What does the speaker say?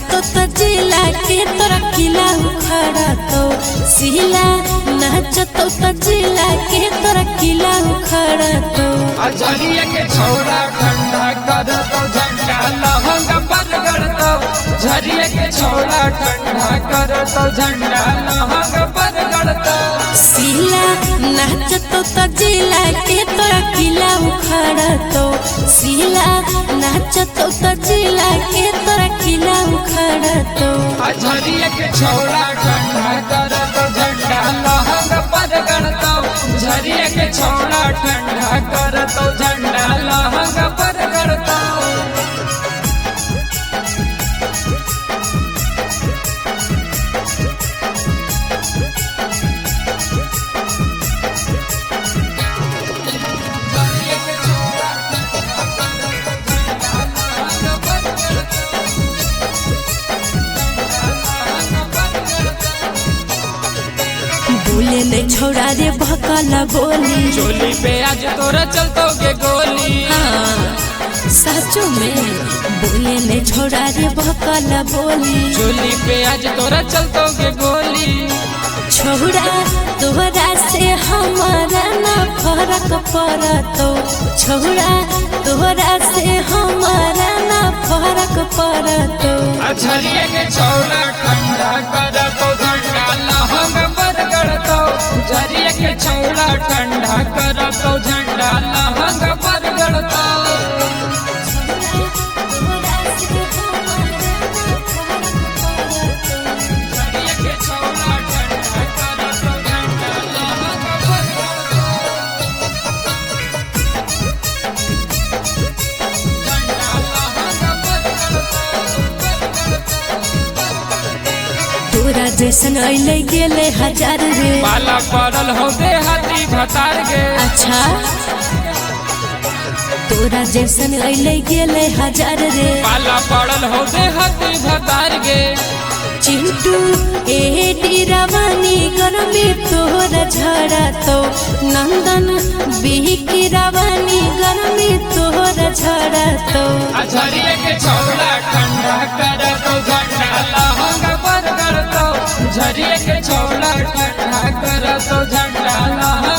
नाचतो तो जिला के तोरा किला उखड़ा तो सिला नाचतो तो जिला के तोरा किला उखड़ा तो झरिया के छोड़ा ठंडा कर तो झंडा लहंगा पकड़ तो झरिया के छोड़ा ठंडा कर तो झंडा लहंगा पकड़ तो सिला नाचतो तो जिला के तोरा किला उखड़ा तो सिला नाचतो तो जिला के तोरा किला उखड़ा तो झरिया के छोड़ा ठंडा कर तो झंडा लहंगा पकड़ तो झरिया के छोड़ा ठंडा कर तो झंडा लहंगा पकड़ तो बोले नहीं छोड़ा रे भकला बोली चोली पे आज तोरा चलतोगे गोली हाँ सचो में बोले नहीं छोड़ा रे भकला बोली चोली पे आज तोरा चलतोगे गोली छोड़ा तोहरा से हमारा ना फर्क पड़तो छोड़ा तोहरा से हमारा ना फर्क पड़तो झरिया के छोड़ा ठंडा कर तो झंडा लहंगा पकड़ तो झरिया के छोड़ा ठंडा कर तो झंडा लहंगा पकड़ तो झरिया के छोड़ा ठंडा कर तो झंडा लहंगा पकड़ तोरा जैसन अइले गेले हजार रे पाला पड़ल हो दे हाथी भतार गे अच्छा तोरा जैसन अइले गेले हजार रे पाला पड़ल हो दे हाथी भतार गे चिंटू ए रवानी गरमी तोहरा झड़ा तो नंदन बिहकी रवानी गरमी तोहरा झड़ा तो झरिया के छोड़ा ठंडा कर तो झंडा लहंगा पकड़ तो झरिया के छोड़ा ठंडा कर तो झंडा लहंगा